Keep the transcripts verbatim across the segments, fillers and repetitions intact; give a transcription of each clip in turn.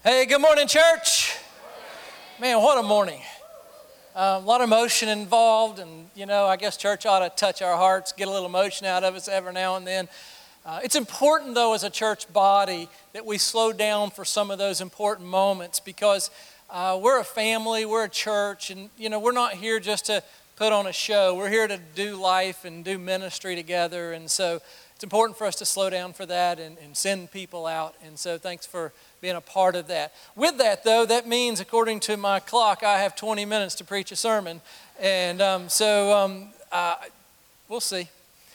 Hey, good morning, church. Man, what a morning. Uh, a lot of emotion involved, and, you know, I guess church ought to touch our hearts, get a little emotion out of us every now and then. Uh, it's important, though, as a church body, that we slow down for some of those important moments because uh, we're a family, we're a church, and, you know, we're not here just to put on a show. We're here to do life and do ministry together, and so it's important for us to slow down for that and, and send people out, and so thanks for being a part of that. With that, though, that means, according to my clock, I have twenty minutes to preach a sermon, and um, so um, uh, we'll see.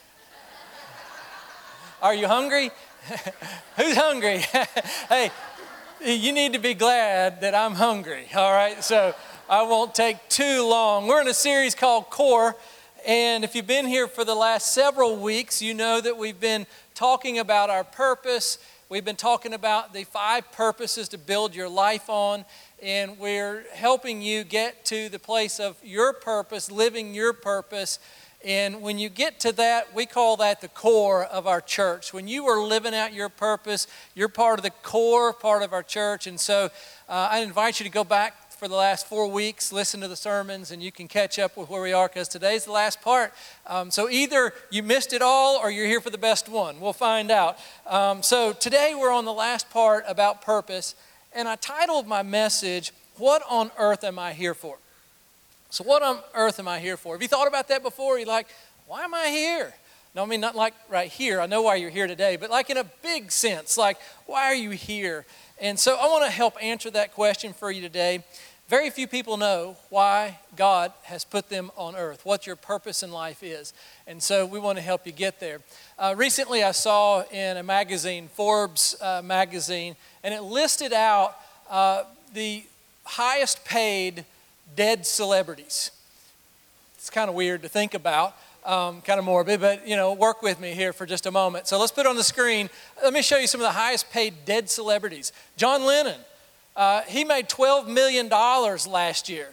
Are you hungry? Who's hungry? Hey, you need to be glad that I'm hungry, all right? So I won't take too long. We're in a series called Core, and if you've been here for the last several weeks, you know that we've been talking about our purpose. We've been talking about the five purposes to build your life on, and we're helping you get to the place of your purpose, living your purpose. And when you get to that, we call that the core of our church. When you are living out your purpose, you're part of the core part of our church. And so uh, I invite you to go back for the last four weeks, listen to the sermons, and you can catch up with where we are because today's the last part. Um, so either you missed it all or you're here for the best one. We'll find out. Um, so today we're on the last part about purpose, and I titled my message, What on Earth Am I Here For? So what on earth am I here for? Have you thought about that before? You're like, why am I here? No, I mean, not like right here. I know why you're here today, but like in a big sense, like, why are you here? And so I want to help answer that question for you today. Very few people know why God has put them on earth, what your purpose in life is. And so we want to help you get there. Uh, recently I saw in a magazine, Forbes uh, magazine, and it listed out uh, the highest paid dead celebrities. It's kind of weird to think about, um, kind of morbid, but, you know, work with me here for just a moment. So let's put it on the screen. Let me show you some of the highest paid dead celebrities. John Lennon. Uh, he made twelve million dollars last year.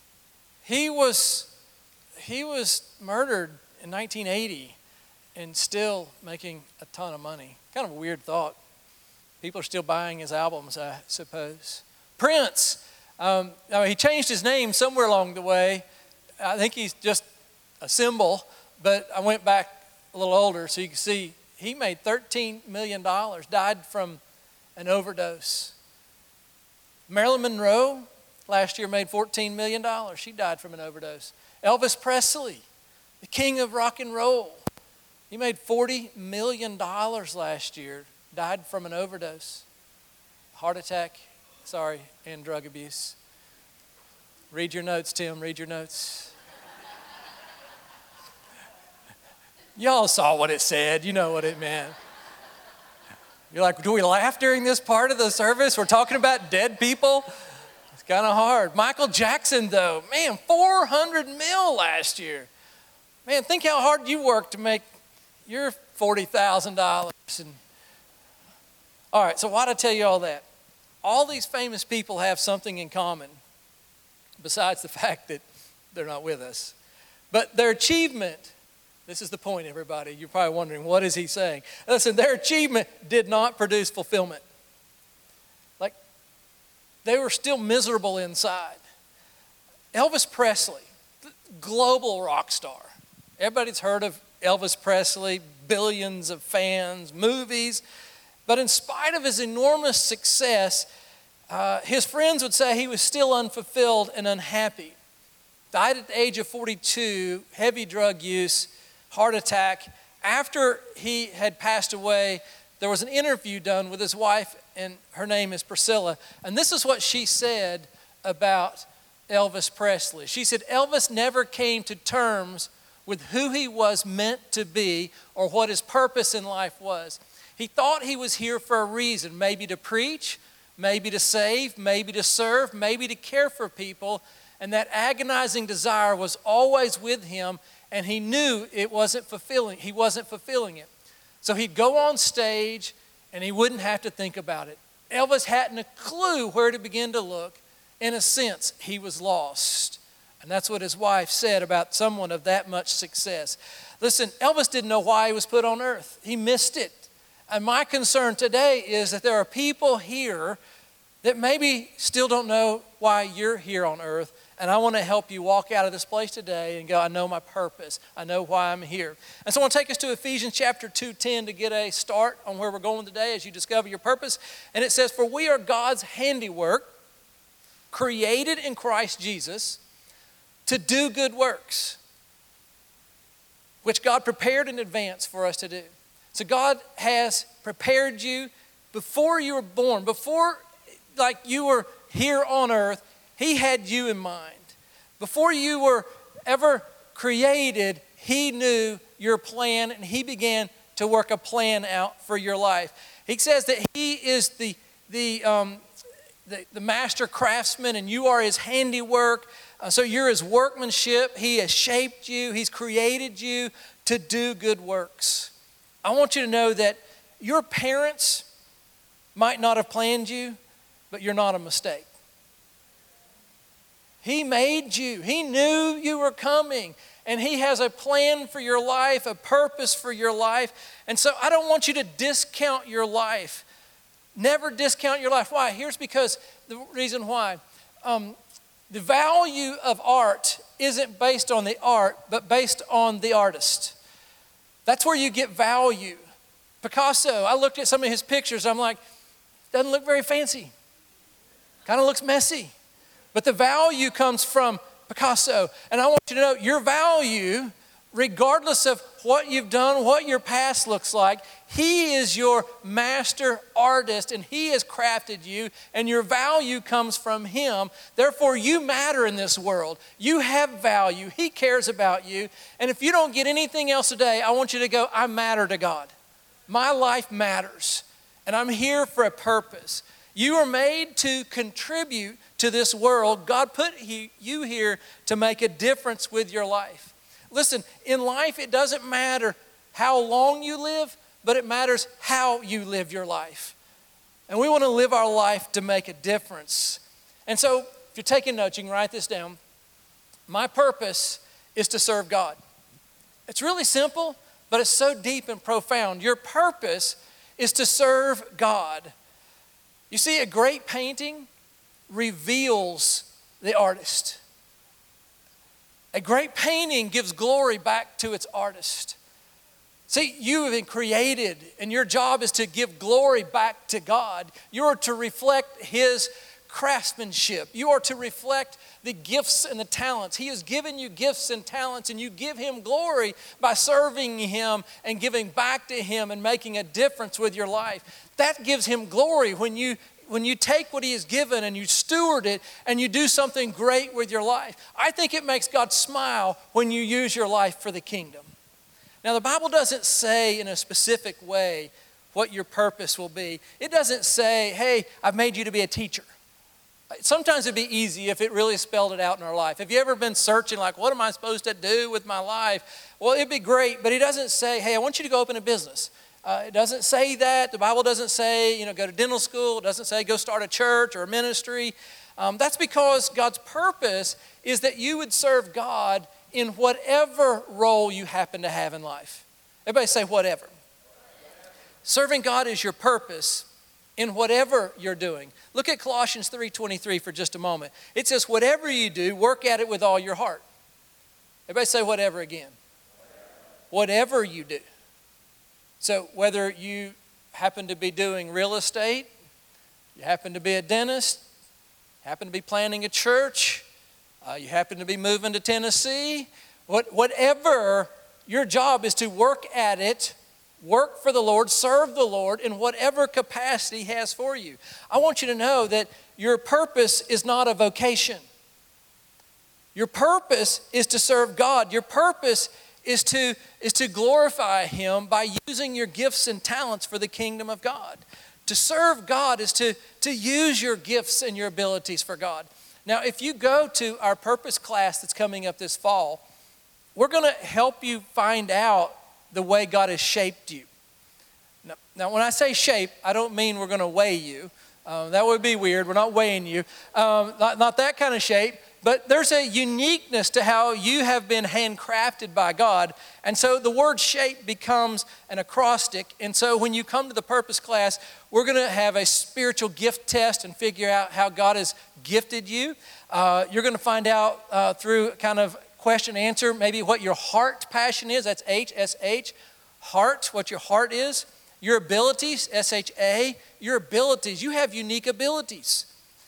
He was, he was murdered in nineteen eighty and still making a ton of money. Kind of a weird thought. People are still buying his albums, I suppose. Prince, um, I mean, he changed his name somewhere along the way. I think he's just a symbol, but I went back a little older so you can see he made thirteen million dollars, died from an overdose. Marilyn Monroe last year made fourteen million dollars. She died from an overdose. Elvis Presley, the king of rock and roll, he made forty million dollars last year, died from an overdose, heart attack, sorry, and drug abuse. Read your notes, Tim, read your notes. Y'all saw what it said, you know what it meant. You're like, do we laugh during this part of the service? We're talking about dead people? It's kind of hard. Michael Jackson, though, man, four hundred mil last year. Man, think how hard you worked to make your forty thousand dollars. And all right, so why'd I tell you all that? All these famous people have something in common besides the fact that they're not with us. But their achievement, this is the point, everybody. You're probably wondering, what is he saying? Listen, their achievement did not produce fulfillment. Like, they were still miserable inside. Elvis Presley, global rock star. Everybody's heard of Elvis Presley, billions of fans, movies. But in spite of his enormous success, uh, his friends would say he was still unfulfilled and unhappy. Died at the age of forty-two, heavy drug use, heart attack. After he had passed away, there was an interview done with his wife, and her name is Priscilla. And this is what she said about Elvis Presley. She said, Elvis never came to terms with who he was meant to be or what his purpose in life was. He thought he was here for a reason, maybe to preach, maybe to save, maybe to serve, maybe to care for people. And that agonizing desire was always with him, and he knew it wasn't fulfilling. He wasn't fulfilling it. So he'd go on stage, and he wouldn't have to think about it. Elvis hadn't a clue where to begin to look. In a sense, he was lost. And that's what his wife said about someone of that much success. Listen, Elvis didn't know why he was put on earth. He missed it. And my concern today is that there are people here that maybe still don't know why you're here on earth. And I want to help you walk out of this place today and go, I know my purpose. I know why I'm here. And so I want to take us to Ephesians chapter two ten to get a start on where we're going today as you discover your purpose. And it says, for we are God's handiwork, created in Christ Jesus to do good works, which God prepared in advance for us to do. So God has prepared you before you were born, before like you were here on earth. He had you in mind. Before you were ever created, He knew your plan and He began to work a plan out for your life. He says that He is the, the, um, the, the master craftsman and you are His handiwork. Uh, so you're His workmanship. He has shaped you. He's created you to do good works. I want you to know that your parents might not have planned you, but you're not a mistake. He made you. He knew you were coming. And He has a plan for your life, a purpose for your life. And so I don't want you to discount your life. Never discount your life. Why? Here's because the reason why. Um, the value of art isn't based on the art, but based on the artist. That's where you get value. Picasso, I looked at some of his pictures. I'm like, doesn't look very fancy. Kind of looks messy. But the value comes from Picasso. And I want you to know your value, regardless of what you've done, what your past looks like, He is your master artist and He has crafted you and your value comes from Him. Therefore, you matter in this world. You have value. He cares about you. And if you don't get anything else today, I want you to go, I matter to God. My life matters and I'm here for a purpose. You are made to contribute to this world. God put you here to make a difference with your life. Listen, in life, it doesn't matter how long you live, but it matters how you live your life. And we want to live our life to make a difference. And so, if you're taking notes, you can write this down. My purpose is to serve God. It's really simple, but it's so deep and profound. Your purpose is to serve God. You see, a great painting reveals the artist. A great painting gives glory back to its artist. See, you have been created and your job is to give glory back to God. You are to reflect His craftsmanship. You are to reflect the gifts and the talents. He has given you gifts and talents and you give Him glory by serving Him and giving back to Him and making a difference with your life. That gives Him glory when you When you take what He has given and you steward it and you do something great with your life. I think it makes God smile when you use your life for the kingdom. Now, the Bible doesn't say in a specific way what your purpose will be. It doesn't say, hey, I've made you to be a teacher. Sometimes it'd be easy if it really spelled it out in our life. Have you ever been searching like, what am I supposed to do with my life? Well, it'd be great, but He doesn't say, hey, I want you to go open a business. Uh, it doesn't say that. The Bible doesn't say, you know, go to dental school. It doesn't say go start a church or a ministry. Um, that's because God's purpose is that you would serve God in whatever role you happen to have in life. Everybody say whatever. Serving God is your purpose in whatever you're doing. Look at Colossians three twenty-three for just a moment. It says, whatever you do, work at it with all your heart. Everybody say whatever again. Whatever you do. So whether you happen to be doing real estate, you happen to be a dentist, happen to be planning a church, uh, you happen to be moving to Tennessee, what, whatever your job is to work at it, work for the Lord, serve the Lord in whatever capacity He has for you. I want you to know that your purpose is not a vocation. Your purpose is to serve God. Your purpose is to, is to glorify Him by using your gifts and talents for the kingdom of God. To serve God is to, to use your gifts and your abilities for God. Now, if you go to our purpose class that's coming up this fall, we're going to help you find out the way God has shaped you. Now, now when I say shape, I don't mean we're going to weigh you. Uh, that would be weird. We're not weighing you. Um, not, not that kind of shape. but there's a uniqueness to how you have been handcrafted by God. And so the word shape becomes an acrostic. And so when you come to the purpose class, we're going to have a spiritual gift test and figure out how God has gifted you. Uh, you're going to find out uh, through kind of question answer, maybe what your heart passion is. That's H S H. Heart, what your heart is. Your abilities, S H A. Your abilities. You have unique abilities.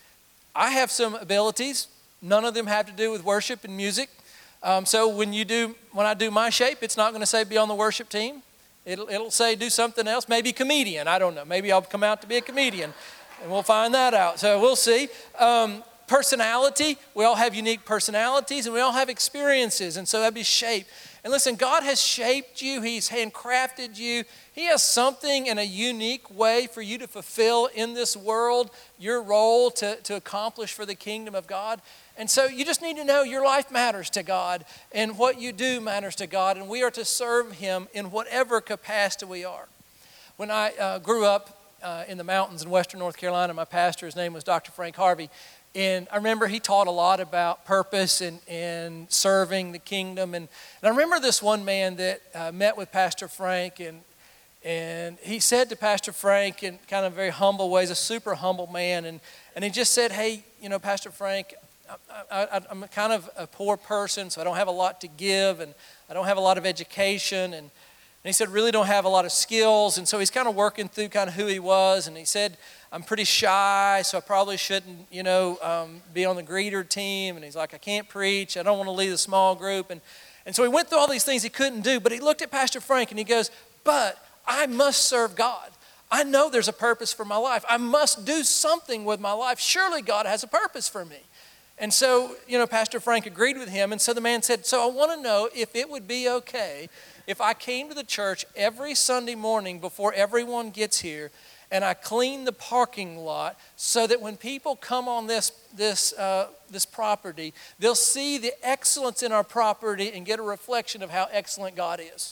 I have some abilities. None of them have to do with worship and music. Um, so when you do, when I do my shape, it's not going to say be on the worship team. It'll, it'll say do something else. Maybe comedian. I don't know. Maybe I'll come out to be a comedian, and we'll find that out. So we'll see. Um, personality. We all have unique personalities, and we all have experiences, and so that'd be shape. And listen, God has shaped you. He's handcrafted you. He has something in a unique way for you to fulfill in this world, your role to, to accomplish for the kingdom of God. And so you just need to know your life matters to God, and what you do matters to God, and we are to serve Him in whatever capacity we are. When I uh, grew up uh, in the mountains in western North Carolina, my pastor, his name was Doctor Frank Harvey. And I remember he taught a lot about purpose and, and serving the kingdom. And, and I remember this one man that uh, met with Pastor Frank, and and he said to Pastor Frank in kind of very humble ways, a super humble man, and, and he just said, hey, you know, Pastor Frank, I, I, I'm kind of a poor person, so I don't have a lot to give, and I don't have a lot of education, and And he said, really don't have a lot of skills. And so he's kind of working through kind of who he was. And he said, I'm pretty shy, so I probably shouldn't, you know, um, be on the greeter team. And he's like, I can't preach. I don't want to lead a small group. And, and so he went through all these things he couldn't do. But he looked at Pastor Frank and he goes, but I must serve God. I know there's a purpose for my life. I must do something with my life. Surely God has a purpose for me. And so, you know, Pastor Frank agreed with him. And so the man said, so I want to know if it would be okay if I came to the church every Sunday morning before everyone gets here, and I clean the parking lot so that when people come on this, this, uh, this property, they'll see the excellence in our property and get a reflection of how excellent God is.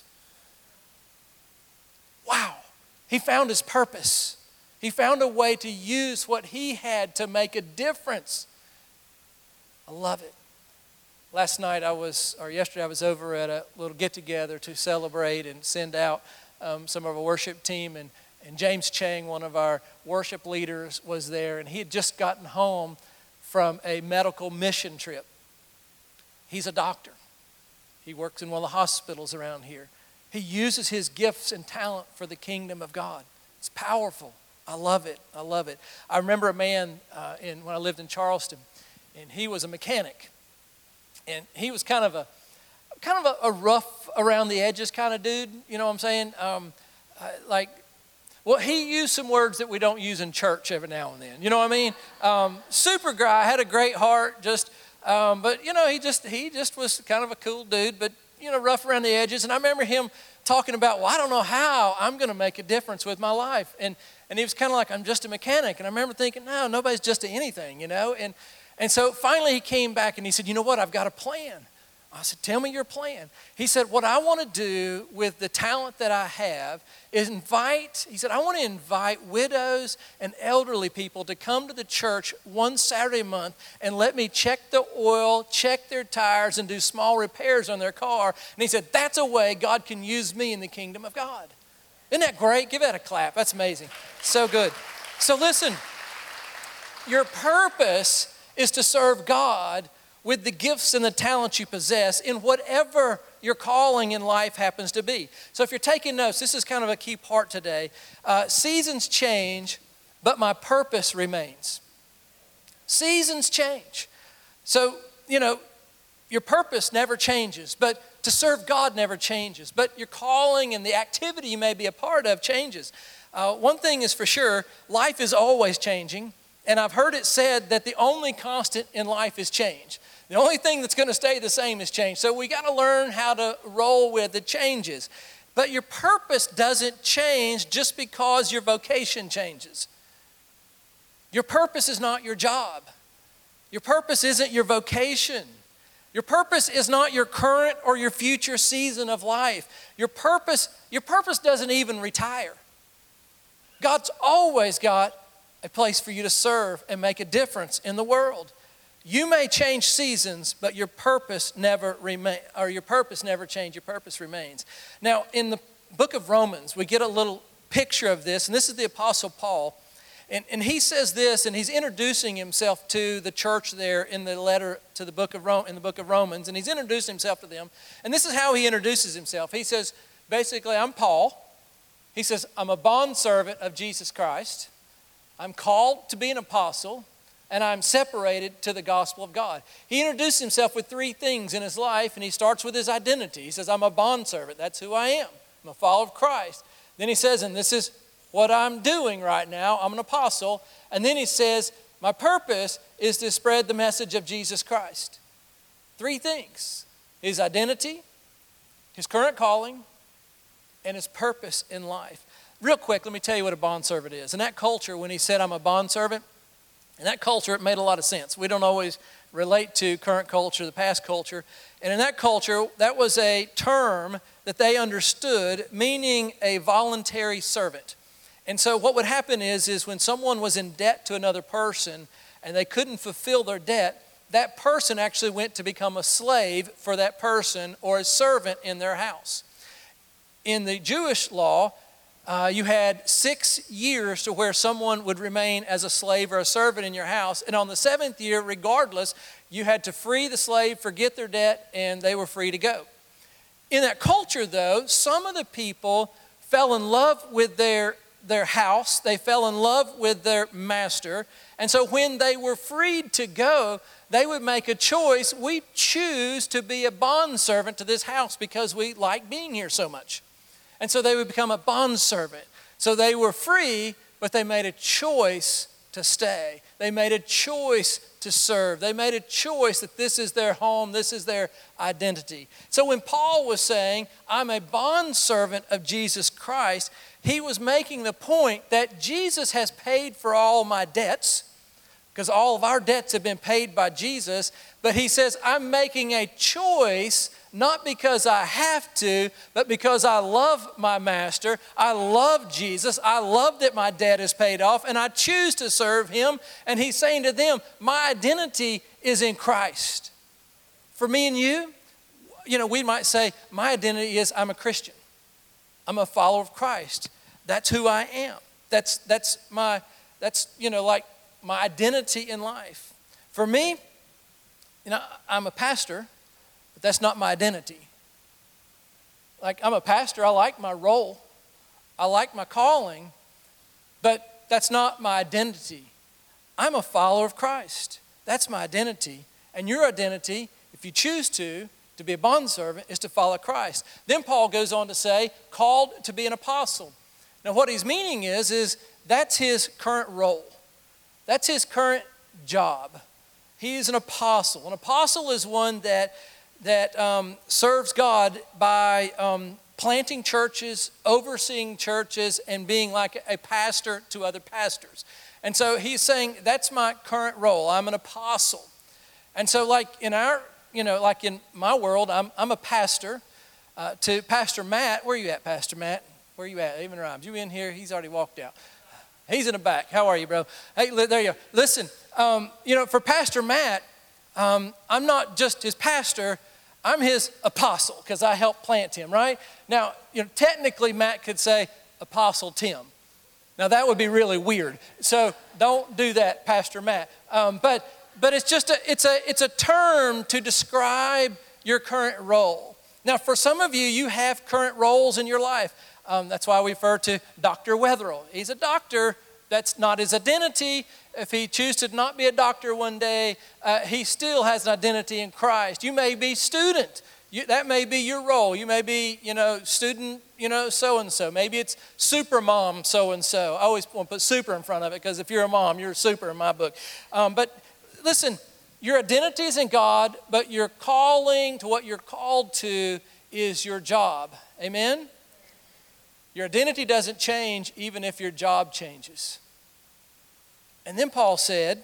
Wow. He found his purpose. He found a way to use what he had to make a difference. I love it. Last night I was, or yesterday I was over at a little get-together to celebrate and send out um, some of our worship team. And, and James Chang, one of our worship leaders, was there. And he had just gotten home from a medical mission trip. He's a doctor. He works in one of the hospitals around here. He uses his gifts and talent for the kingdom of God. It's powerful. I love it. I love it. I remember a man uh, in when I lived in Charleston, and he was a mechanic. And he was kind of a kind of a, a rough around the edges kind of dude, you know what I'm saying? Um, uh, like, well, he used some words that we don't use in church every now and then. You know what I mean? Um, super guy, had a great heart, just, um, but you know, he just he just was kind of a cool dude, but you know, rough around the edges. And I remember him talking about, well, I don't know how I'm going to make a difference with my life. And and he was kind of like, I'm just a mechanic. And I remember thinking, no, nobody's just a anything, you know? And And so finally he came back and he said, you know what, I've got a plan. I said, tell me your plan. He said, what I want to do with the talent that I have is invite, he said, I want to invite widows and elderly people to come to the church one Saturday a month and let me check the oil, check their tires, and do small repairs on their car. And he said, that's a way God can use me in the kingdom of God. Isn't that great? Give that a clap. That's amazing. So good. So listen, your purpose is to serve God with the gifts and the talents you possess in whatever your calling in life happens to be. So if you're taking notes, this is kind of a key part today. Uh, seasons change, but my purpose remains. Seasons change. So, you know, your purpose never changes, but to serve God never changes. But your calling and the activity you may be a part of changes. Uh, one thing is for sure, life is always changing. And I've heard it said that the only constant in life is change. The only thing that's going to stay the same is change. So we got to learn how to roll with the changes. But your purpose doesn't change just because your vocation changes. Your purpose is not your job. Your purpose isn't your vocation. Your purpose is not your current or your future season of life. Your purpose, your purpose doesn't even retire. God's always got a place for you to serve and make a difference in the world. You may change seasons, but your purpose never remain, or your purpose never change. Your purpose remains. Now, in the book of Romans, we get a little picture of this, and this is the Apostle Paul, and, and he says this, and he's introducing himself to the church there in the letter to the book of Rome, in the book of Romans, and he's introducing himself to them, and this is how he introduces himself. He says, basically, I'm Paul. He says, I'm a bondservant of Jesus Christ. I'm called to be an apostle, and I'm separated to the gospel of God. He introduced himself with three things in his life, and he starts with his identity. He says, I'm a bondservant. That's who I am. I'm a follower of Christ. Then he says, and this is what I'm doing right now. I'm an apostle. And then he says, my purpose is to spread the message of Jesus Christ. Three things: his identity, his current calling, and his purpose in life. Real quick, let me tell you what a bondservant is. In that culture, when he said, I'm a bondservant, in that culture, it made a lot of sense. We don't always relate to current culture, the past culture. And in that culture, that was a term that they understood, meaning a voluntary servant. And so what would happen is, is when someone was in debt to another person and they couldn't fulfill their debt, that person actually went to become a slave for that person or a servant in their house. In the Jewish law, Uh, you had six years to where someone would remain as a slave or a servant in your house. And on the seventh year, regardless, you had to free the slave, forget their debt, and they were free to go. In that culture, though, some of the people fell in love with their, their house. They fell in love with their master. And so when they were freed to go, they would make a choice. We choose to be a bondservant to this house because we like being here so much. And so they would become a bondservant. So they were free, but they made a choice to stay. They made a choice to serve. They made a choice that this is their home, this is their identity. So when Paul was saying, I'm a bondservant of Jesus Christ, he was making the point that Jesus has paid for all my debts, because all of our debts have been paid by Jesus. But he says, I'm making a choice, not because I have to, but because I love my master. I love Jesus. I love that my debt is paid off, and I choose to serve him. And he's saying to them, my identity is in Christ. For me and you, you know, we might say, my identity is I'm a Christian. I'm a follower of Christ. That's who I am. That's, that's my, that's, you know, like my identity in life. For me, you know, I'm a pastor, but that's not my identity. Like, I'm a pastor, I like my role, I like my calling, but that's not my identity. I'm a follower of Christ. That's my identity. And your identity, if you choose to, to be a bondservant, is to follow Christ. Then Paul goes on to say, called to be an apostle. Now what he's meaning is, is that's his current role. That's his current job. He is an apostle. An apostle is one that, that um, serves God by um, planting churches, overseeing churches, and being like a pastor to other pastors. And so he's saying, that's my current role. I'm an apostle. And so like in our, you know, like in my world, I'm, I'm a pastor uh, to Pastor Matt. Where are you at, Pastor Matt? Where are you at? Even Rhymes. You in here? He's already walked out. He's in the back. How are you, bro? Hey, there you are. Listen, um, you know, for Pastor Matt, um, I'm not just his pastor, I'm his apostle because I helped plant him, right? Now, you know, technically Matt could say Apostle Tim. Now that would be really weird. So don't do that, Pastor Matt. Um, but but it's just a it's a it's a term to describe your current role. Now, for some of you, you have current roles in your life. Um, that's why we refer to Doctor Wetherill. He's a doctor. That's not his identity. If he chooses to not be a doctor one day, uh, he still has an identity in Christ. You may be student. You, that may be your role. You may be, you know, student, you know, so-and-so. Maybe it's super mom so-and-so. I always want to put super in front of it because if you're a mom, you're super in my book. Um, but listen, your identity is in God, but your calling to what you're called to is your job. Amen? Your identity doesn't change even if your job changes. And then Paul said,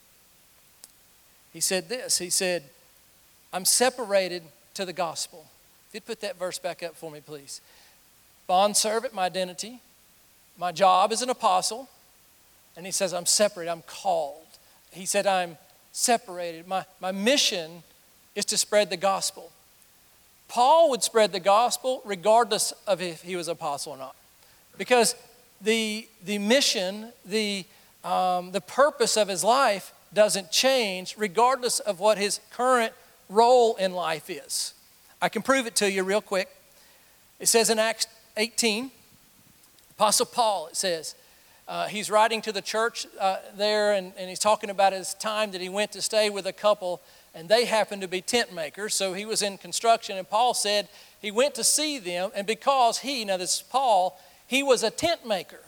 he said this, he said, I'm separated to the gospel. If you'd put that verse back up for me, please. Bondservant, my identity. My job is an apostle. And he says, I'm separate, I'm called. He said, I'm separated. My, my mission is to spread the gospel. Paul would spread the gospel regardless of if he was an apostle or not. Because the, the mission, the, um, the purpose of his life doesn't change regardless of what his current role in life is. I can prove it to you real quick. It says in Acts eighteen, Apostle Paul, it says, uh, he's writing to the church uh, there, and, and he's talking about his time that he went to stay with a couple, and they happened to be tent makers, so he was in construction, and Paul said he went to see them, and because he, now this is Paul, he was a tent maker.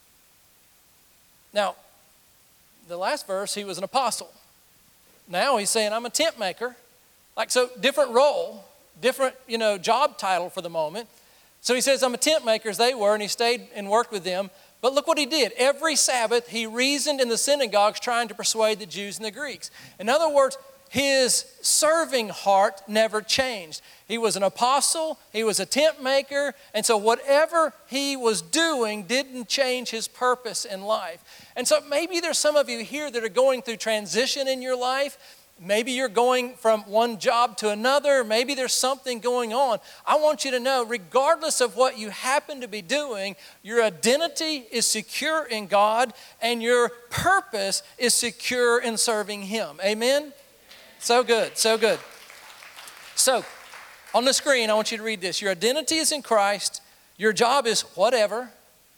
Now, the last verse, he was an apostle. Now he's saying, I'm a tent maker. Like, so different role, different, you know, job title for the moment. So he says, I'm a tent maker as they were, and he stayed and worked with them. But look what he did. Every Sabbath, he reasoned in the synagogues trying to persuade the Jews and the Greeks. In other words, his serving heart never changed. He was an apostle, he was a tent maker, and so whatever he was doing didn't change his purpose in life. And so maybe there's some of you here that are going through transition in your life. Maybe you're going from one job to another. Maybe there's something going on. I want you to know, regardless of what you happen to be doing, your identity is secure in God and your purpose is secure in serving Him. Amen? So good, so good. So, on the screen, I want you to read this. Your identity is in Christ. Your job is whatever.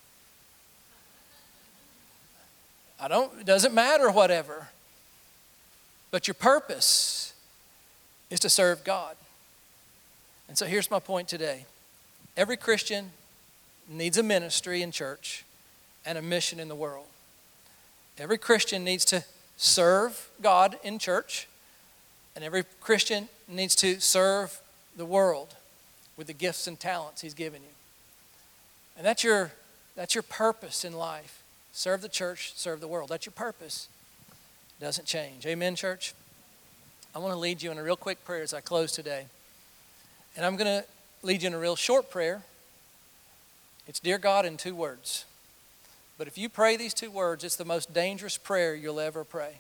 I don't, it doesn't matter whatever. But your purpose is to serve God. And so here's my point today. Every Christian needs a ministry in church and a mission in the world. Every Christian needs to serve God in church, and every Christian needs to serve the world with the gifts and talents He's given you. And that's your, that's your purpose in life. Serve the church, serve the world. That's your purpose. Doesn't change. Amen, church? I want to lead you in a real quick prayer as I close today. And I'm going to lead you in a real short prayer. It's Dear God in two words. But if you pray these two words, it's the most dangerous prayer you'll ever pray.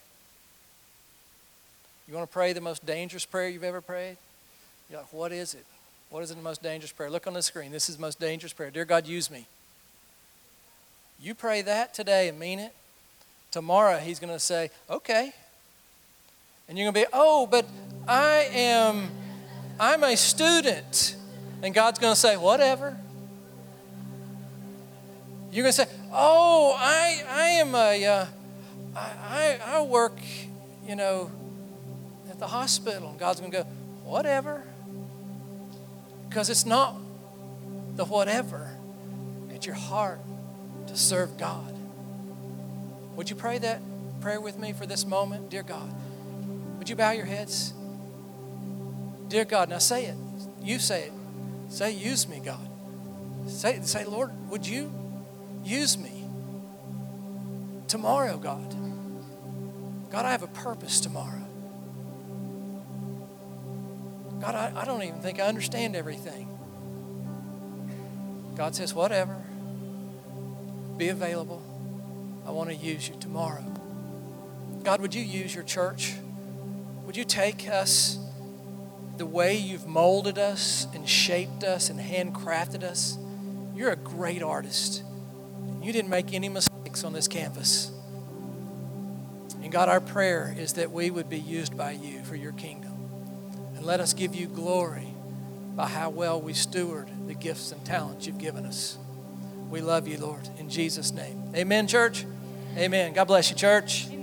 You want to pray the most dangerous prayer you've ever prayed? You're like, what is it? What is the most dangerous prayer? Look on the screen. This is the most dangerous prayer. Dear God, use me. You pray that today and mean it. Tomorrow He's going to say, okay. And you're going to be, oh, but I am, I'm a student. And God's going to say, whatever. You're going to say, oh, I I am a, uh, I, I, I work, you know, at the hospital. And God's going to go, whatever. Because it's not the whatever. It's your heart to serve God. Would you pray that prayer with me for this moment? Dear God, would you bow your heads? Dear God, now say it. You say it. Say, use me, God. Say, say, Lord, would you use me tomorrow, God? God, I have a purpose tomorrow. God, I, I don't even think I understand everything. God says, whatever. Be available. I want to use you tomorrow. God, would you use your church? Would you take us the way you've molded us and shaped us and handcrafted us? You're a great artist. You didn't make any mistakes on this canvas. And God, our prayer is that we would be used by you for your kingdom. And let us give you glory by how well we steward the gifts and talents you've given us. We love you, Lord, in Jesus' name. Amen, church? Amen. God bless you, church.